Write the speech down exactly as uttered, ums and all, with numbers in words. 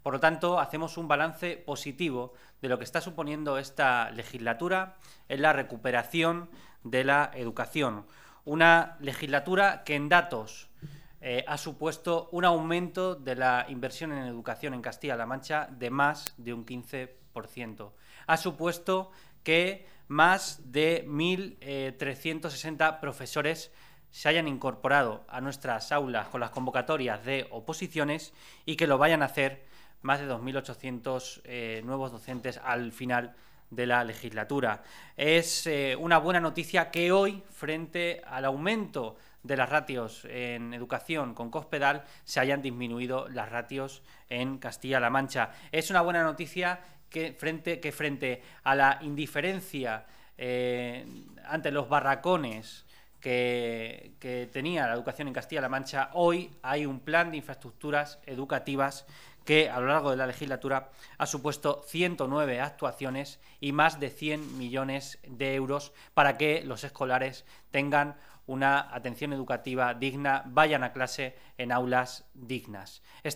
Por lo tanto, hacemos un balance positivo de lo que está suponiendo esta legislatura en la recuperación de la educación. Una legislatura que en datos eh, ha supuesto un aumento de la inversión en educación en Castilla-La Mancha de más de un quince por ciento. Ha supuesto que más de mil trescientos sesenta profesores se hayan incorporado a nuestras aulas con las convocatorias de oposiciones y que lo vayan a hacer más de dos mil ochocientos eh, nuevos docentes al final de la legislatura. Es eh, una buena noticia que hoy, frente al aumento de las ratios en educación con Cospedal, se hayan disminuido las ratios en Castilla-La Mancha. Es una buena noticia que frente, que frente a la indiferencia eh, ante los barracones que, que tenía la educación en Castilla-La Mancha, hoy hay un plan de infraestructuras educativas que a lo largo de la legislatura ha supuesto ciento nueve actuaciones y más de cien millones de euros para que los escolares tengan una atención educativa digna, vayan a clase en aulas dignas.